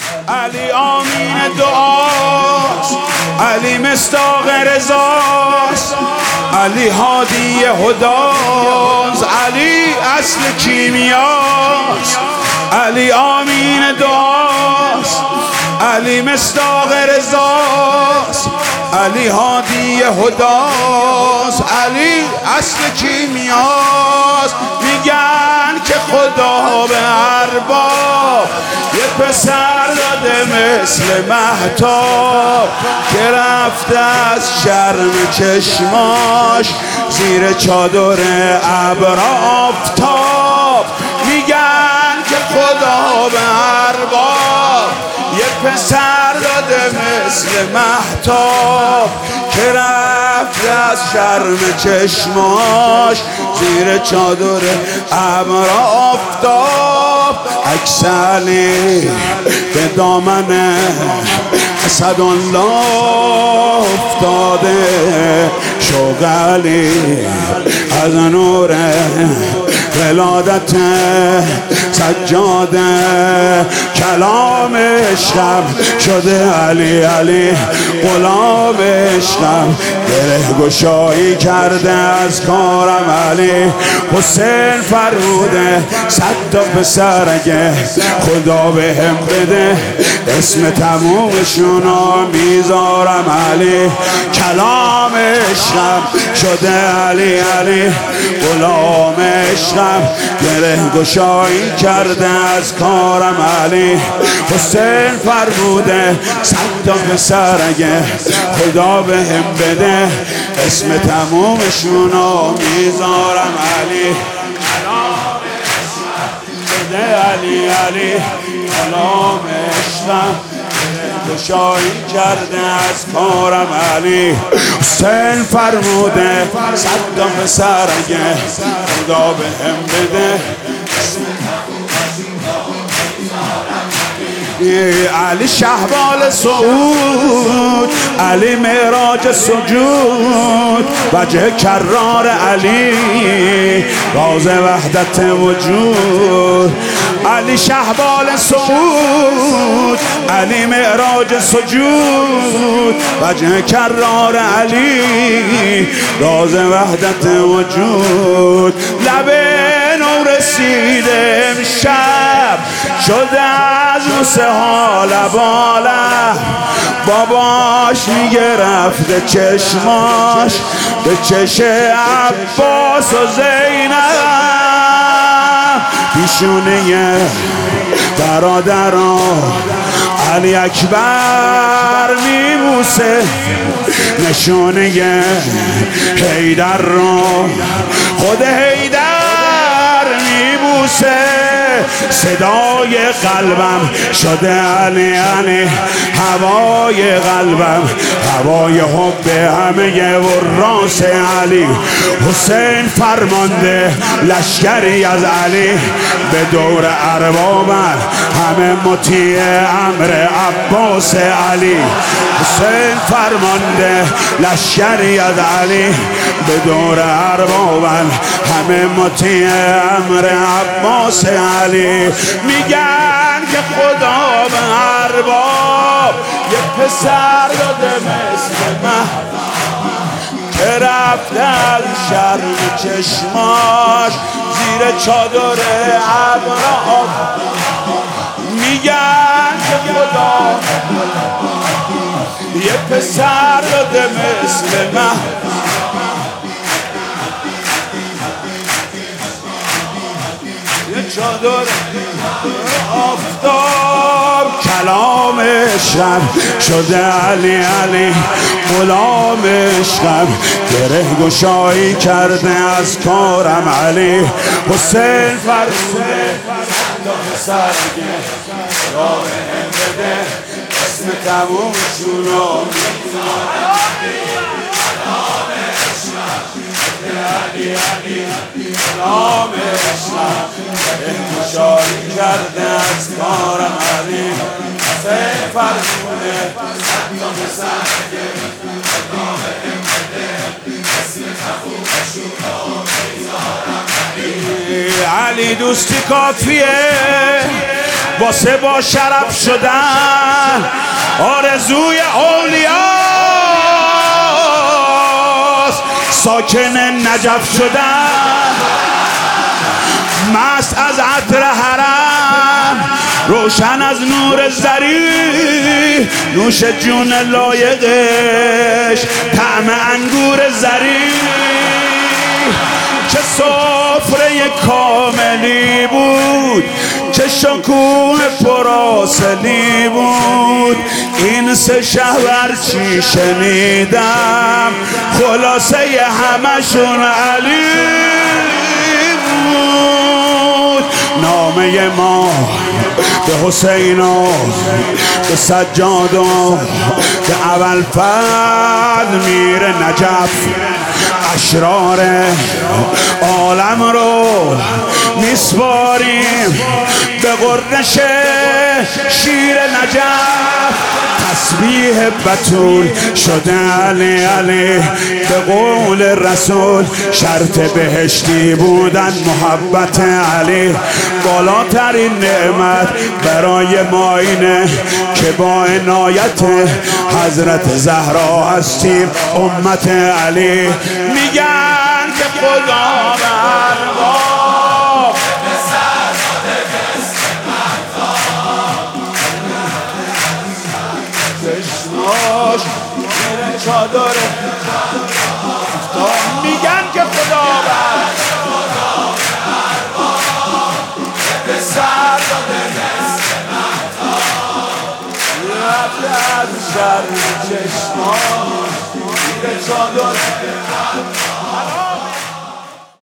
علی آمین دعاست، علی مصداق رضاست، علی هادی هداست، علی اصل کیمیاست. علی آمین دعاست، علی مصداق رضاست، علی هادی هداست، علی اصل کیمیاست. میگن که خدا به ارباب یه پسر داده مثل مهتاب که رفته از شرم چشماش زیر چادر ابر آفتاب. میگن که خدا به ارباب یه پسر داده مثل مهتاب که رفته از شرم چشماش زیر چادر ابر آفتاب. عکس علی به دامن اسدالله افتاده، شوق علی از نور ولادت سجاده، کلام عشقم شده علی علی غلام عشقم، گره گشایی کرده از کارم علی. حسین فرموده صد تا پسر اگه خدا به هم بده اسم تمومشونو میذارم علی. کلام عشقم شده علی علی غلام عشقم، گره گشایی کرده از کارم علی. حسین فرموده صد تا پسر اگه خدا به هم بده اسم تمومشونو میذارم علی. کلام عشقم شده علی علی غلام عشقم، گشایی کرده از کارم علی. حسین فرموده صد تا پسر اگه خدا به هم بده علی شهبال صعود، علی معراج سجود، وجه کرار علی راز وحدت وجود. علی شهبال صعود، علی معراج سجود، وجه کرار علی راز وحدت وجود. لب نو رسیده امشب شده از موسه ها لباله، باباش میگه رفته چشماش به چش عباس و زینب، پیشونه برادران علی اکبر میبوسه، نشونه حیدر رو خود حیدر میبوسه. صدای قلبم شده علی علی، هوای قلبم هوای حب همه وراث علی. حسین فرمانده لشکری از علی به دور اربابن همه مطیع امر عباس علی. حسین فرمانده لشکری از علی به دور اربابن همه مطیع امر عباس علی. میگن که خدا به ارباب یه پسر داده مثل من که رفته از شرم چشماش زیر چادر ابر آفتاب. میگن که خدا یه پسر داده مثل من چادر آفتاب. کلام عشقم شده علی علی غلام عشقم، گره گشایی کرده از کارم علی. حسین فرموده صد تا پسر اگه خدا به هم بده اسم تمومشونو میذارم علی. کلام عشقم شده علی علی غلام عشقم، گشایی کرده از کارم علی. حسین فرموده صد تا پسر اگه خدا به هم بده اسم تمومشونو میذارم علی. علی دوستی کافیه، واسه با شرف شدن آرزوی اولیاست، ساکن نجف شدن مست از عطر حرم، روشن از نور زری، نوش جون لایقش طعم انگور زری. چه سفره کاملی بود، چه شکوه پراسلی بود، این سه شهر چی شنیدم خلاصه همشون علی بود. نامه ما به حسینا، به سجادا، به ابوالفضل میر نجف، اشرار عالم رو میسپاریم به قرنش شیر نجف. تسبیح بتول شده علی علی، به قول رسول شرط بهشتی بودن محبت علی. بالاترین نعمت برای ما اینه که با عنایت حضرت زهرا هستیم امت علی. میگن که خدا چادره میگن که خدا به سر رفته از شر چشمان میره چادره